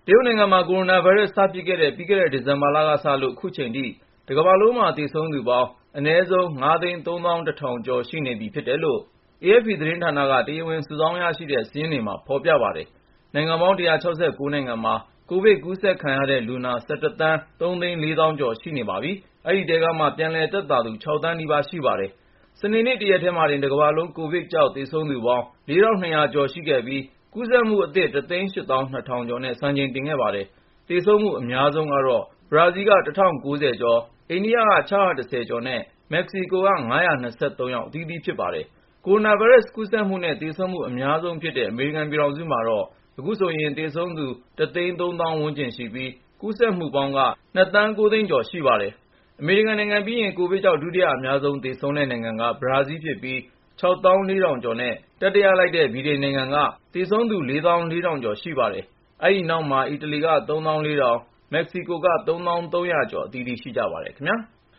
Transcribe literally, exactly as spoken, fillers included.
ရုတ်နိုင်ငံမှာကိုရိုနာဗိုင်းရပ်စ်စဖြစ်ခဲ့တဲ့ပြီးခဲ့တဲ့ဒီဇင်ဘာလကစလို့ခုချိန်ထိတကမ္ဘာလုံးမှာသေဆုံးသူပေါင်းအနည်းဆုံး ၅ သိန်း ၃ သောင်း ၁ ထောင်ကျော်ရှိနေပြီဖြစ်တယ်လို့ အေအက်ဖ်ပီ သတင်းဌာနက တရားဝင်စုဆောင်းရရှိတဲ့စာရင်းတွေမှာ ဖော်ပြပါတယ်။ နိုင်ငံပေါင်း ၁၆၉ နိုင်ငံမှာ ကိုဗစ်ကူးစက်ခံရတဲ့လူနာ ၁၁ သန်း ၃ သိန်း ၄ သောင်းကျော်ရှိနေပါပြီ။ အဲဒီထဲကမှ ပြန်လည်သက်သာသူ ၆ သန်းနီးပါးရှိပါတယ်။ စနေနေ့တရက်ထဲမှာတင် တကမ္ဘာလုံး ကိုဗစ်ကြောင့်သေဆုံးသူပေါင်း ၄၂၀၀ ကျော်ရှိခဲ့ပြီး ကူးစက်မှုအသစ် ၁ သိန်း ၈ သောင်း ၂ ထောင်ကျော်နဲ့ စံချိန်တင်ခဲ့ပါတယ်။ သေဆုံးမှုအများဆုံးကတော့ ဘရာဇီးက ၁,၀၉၀ ကျော်၊ အိန္ဒိယက ၆၁၀ ကျော်နဲ့ မက္ကဆီကိုက ၅၂၃ ယောက် အသီးသီးဖြစ်ပါတယ်။ ကိုရိုနာဗိုင်းရပ်စ်ကူးစက်မှုနဲ့သေဆုံးမှုအများဆုံးဖြစ်တဲ့ အမေရိကန်ပြည်ထောင်စုမှာတော့ ခုဆိုရင် သေဆုံးသူ ၁ သိန်း ၃ သောင်းဝန်းကျင်ရှိပြီး ကူးစက်မှုပေါင်းက ၂ သန်း ၉ သိန်းကျော်ရှိပါတယ်။ အမေရိကန်နိုင်ငံပြီးရင် ကိုဗစ်ကြောင့် ဒုတိယအများဆုံးသေဆုံးတဲ့နိုင်ငံက ဘရာဇီးဖြစ်ပြီး ၆ သောင်း ၄ ထောင်ကျော်နဲ့ တတိယလိုက်တဲ့ ဗြိတိန်နိုင်ငံက သေဆုံးသူ ၄ သောင်း ၄ ထောင်ကျော်ရှိပါတယ်။ အဲဒီနောက်မှာ အီတလီက ၃ သောင်း ၄ ထောင်၊ မက္ကဆီကိုက ၃ သောင်း ၃ ရာကျော် အသီးသီးရှိကြပါတယ်ခင်ဗျာ။